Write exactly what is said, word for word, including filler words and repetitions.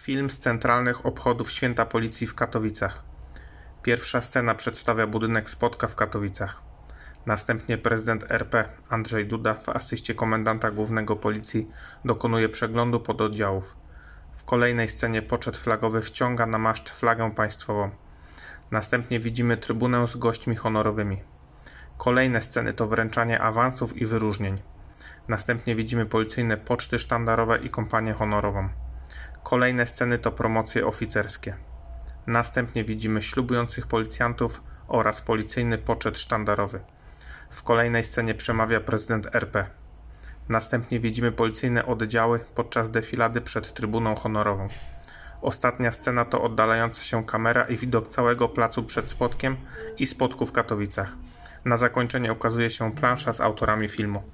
Film z centralnych obchodów Święta Policji w Katowicach. Pierwsza scena przedstawia budynek Spotka w Katowicach. Następnie prezydent R P Andrzej Duda w asyście komendanta głównego Policji dokonuje przeglądu pododdziałów. W kolejnej scenie poczet flagowy wciąga na maszt flagę państwową. Następnie widzimy trybunę z gośćmi honorowymi. Kolejne sceny to wręczanie awansów i wyróżnień. Następnie widzimy policyjne poczty sztandarowe i kompanię honorową. Kolejne sceny to promocje oficerskie. Następnie widzimy ślubujących policjantów oraz policyjny poczet sztandarowy. W kolejnej scenie przemawia prezydent R P. Następnie widzimy policyjne oddziały podczas defilady przed trybuną honorową. Ostatnia scena to oddalająca się kamera i widok całego placu przed Spotkiem i Spotku w Katowicach. Na zakończenie ukazuje się plansza z autorami filmu.